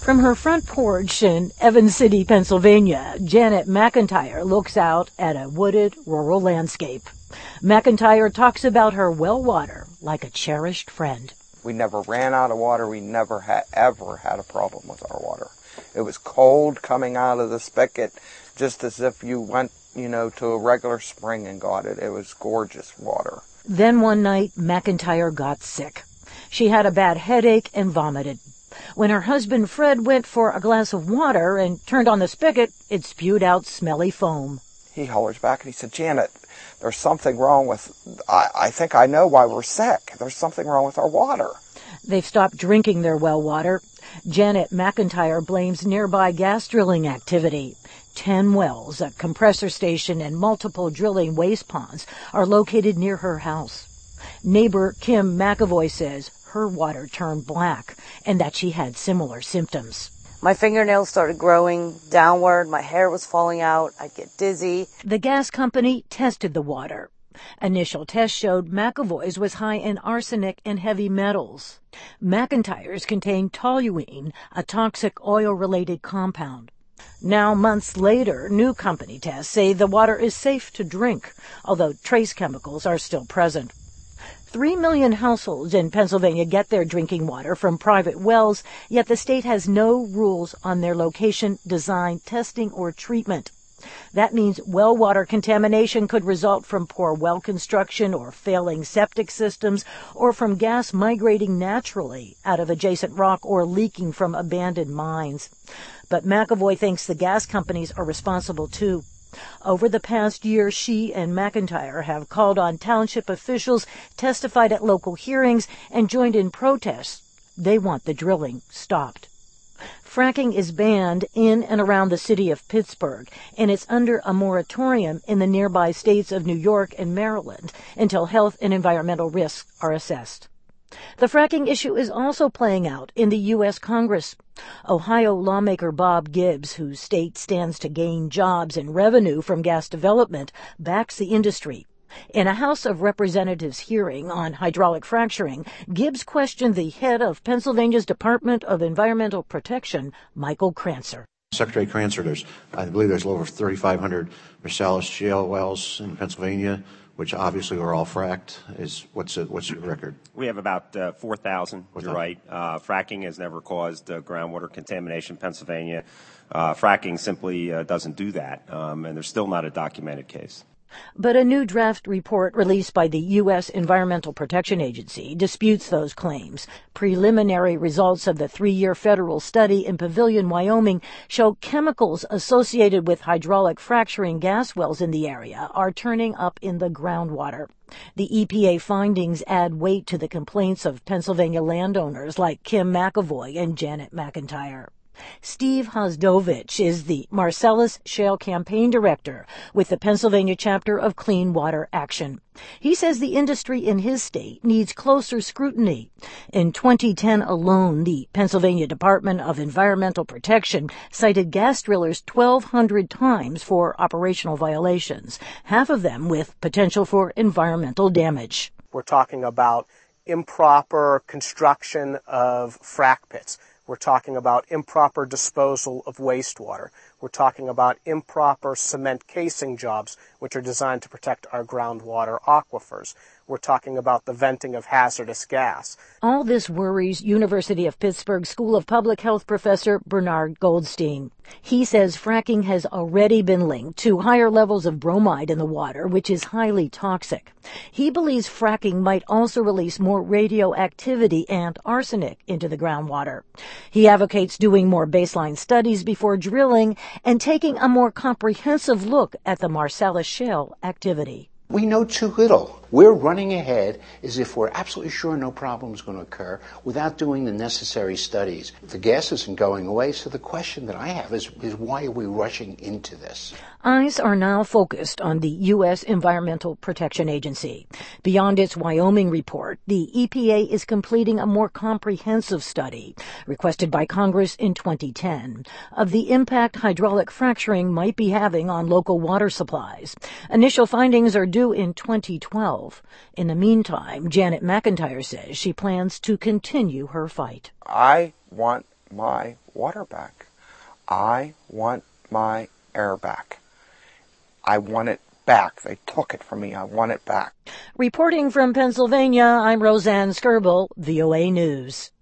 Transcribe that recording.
From her front porch in Evans City, Pennsylvania, Janet McIntyre looks out at a wooded rural landscape. McIntyre talks about her well water like a cherished friend. We never ran out of water. We never ever had a problem with our water. It was cold coming out of the spigot, just as if you went, to a regular spring and got it. It was gorgeous water. Then one night, McIntyre got sick. She had a bad headache and vomited. When her husband Fred went for a glass of water and turned on the spigot, it spewed out smelly foam. He hollers back and he said, "Janet, there's something wrong with, I think I know why we're sick. There's something wrong with our water." They've stopped drinking their well water. Janet McIntyre blames nearby gas drilling activity. 10 wells, a compressor station, and multiple drilling waste ponds are located near her house. Neighbor Kim McAvoy says her water turned black and that she had similar symptoms. My fingernails started growing downward. My hair was falling out. I'd get dizzy. The gas company tested the water. Initial tests showed McAvoy's was high in arsenic and heavy metals. McIntyre's contained toluene, a toxic oil-related compound. Now, months later, new company tests say the water is safe to drink, although trace chemicals are still present. 3 million households in Pennsylvania get their drinking water from private wells, yet the state has no rules on their location, design, testing, or treatment. That means well water contamination could result from poor well construction or failing septic systems, or from gas migrating naturally out of adjacent rock or leaking from abandoned mines. But McAvoy thinks the gas companies are responsible too. Over the past year, she and McIntyre have called on township officials, testified at local hearings, and joined in protests. They want the drilling stopped. Fracking is banned in and around the city of Pittsburgh, and it's under a moratorium in the nearby states of New York and Maryland until health and environmental risks are assessed. The fracking issue is also playing out in the U.S. Congress. Ohio lawmaker Bob Gibbs, whose state stands to gain jobs and revenue from gas development, backs the industry. In a House of Representatives hearing on hydraulic fracturing, Gibbs questioned the head of Pennsylvania's Department of Environmental Protection, Michael Krancer. Secretary Krancer, I believe there's over 3,500 Marcellus shale wells in Pennsylvania, which obviously are all fracked. What's your record? We have about 4,000. You're right. Fracking has never caused groundwater contamination in Pennsylvania. Fracking simply doesn't do that, and there's still not a documented case. But a new draft report released by the U.S. Environmental Protection Agency disputes those claims. Preliminary results of the 3-year federal study in Pavilion, Wyoming, show chemicals associated with hydraulic fracturing gas wells in the area are turning up in the groundwater. The EPA findings add weight to the complaints of Pennsylvania landowners like Kim McAvoy and Janet McIntyre. Steve Hozdovich is the Marcellus Shale Campaign Director with the Pennsylvania chapter of Clean Water Action. He says the industry in his state needs closer scrutiny. In 2010 alone, the Pennsylvania Department of Environmental Protection cited gas drillers 1,200 times for operational violations, half of them with potential for environmental damage. We're talking about improper construction of frac pits. We're talking about improper disposal of wastewater. We're talking about improper cement casing jobs, which are designed to protect our groundwater aquifers. We're talking about the venting of hazardous gas. All this worries University of Pittsburgh School of Public Health professor Bernard Goldstein. He says fracking has already been linked to higher levels of bromide in the water, which is highly toxic. He believes fracking might also release more radioactivity and arsenic into the groundwater. He advocates doing more baseline studies before drilling and taking a more comprehensive look at the Marcellus Shale activity. We know too little. We're running ahead as if we're absolutely sure no problem is going to occur without doing the necessary studies. The gas isn't going away, so the question that I have is why are we rushing into this? Eyes are now focused on the U.S. Environmental Protection Agency. Beyond its Wyoming report, the EPA is completing a more comprehensive study, requested by Congress in 2010, of the impact hydraulic fracturing might be having on local water supplies. Initial findings are due in 2012. In the meantime, Janet McIntyre says she plans to continue her fight. I want my water back. I want my air back. I want it back. They took it from me. I want it back. Reporting from Pennsylvania, I'm Roseanne Skirble, VOA News.